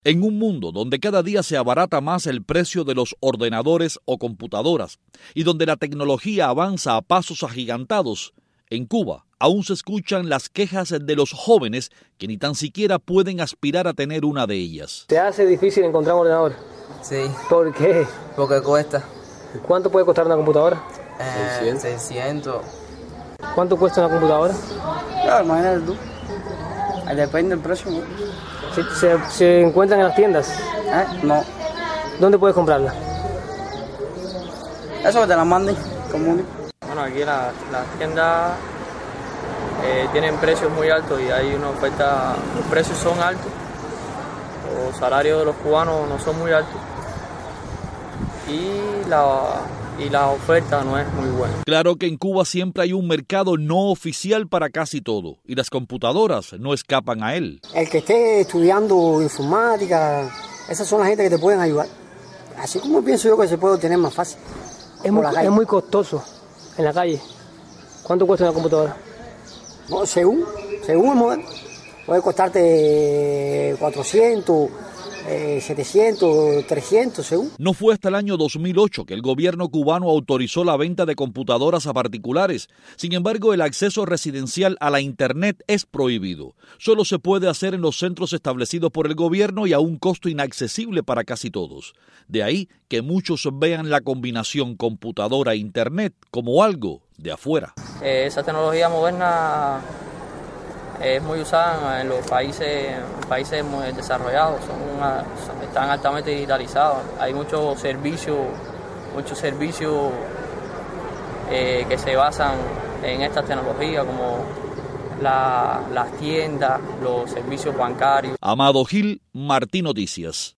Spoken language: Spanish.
En un mundo donde cada día se abarata más el precio de los ordenadores o computadoras y donde la tecnología avanza a pasos agigantados, en Cuba aún se escuchan las quejas de los jóvenes que ni tan siquiera pueden aspirar a tener una de ellas. ¿Te hace difícil encontrar un ordenador? Sí. ¿Por qué? Porque cuesta. ¿Cuánto puede costar una computadora? 600. ¿Cuánto cuesta una computadora? Claro, imagínate tú. Depende del precio, ¿no? ¿Se encuentran en las tiendas? No. ¿Dónde puedes comprarla? Eso que te la manden, común. Bueno, aquí las tiendas tienen precios muy altos y hay una oferta, los precios son altos, los salarios de los cubanos no son muy altos y la oferta no es muy buena. Claro que en Cuba siempre hay un mercado no oficial para casi todo y las computadoras no escapan a él. El que esté estudiando informática, esas son las gente que te pueden ayudar. Así como pienso yo que se puede obtener más fácil. Es muy costoso en la calle. ¿Cuánto cuesta una computadora? No, según el modelo. Puede costarte 400, 700, 300, según. No fue hasta el año 2008 que el gobierno cubano autorizó la venta de computadoras a particulares. Sin embargo, el acceso residencial a la Internet es prohibido. Solo se puede hacer en los centros establecidos por el gobierno y a un costo inaccesible para casi todos. De ahí que muchos vean la combinación computadora-Internet como algo de afuera. Esa tecnología moderna es muy usada en los países muy desarrollados, están altamente digitalizados. Hay muchos servicios que se basan en esta tecnología, como las tiendas, los servicios bancarios. Amado Gil, Martí Noticias.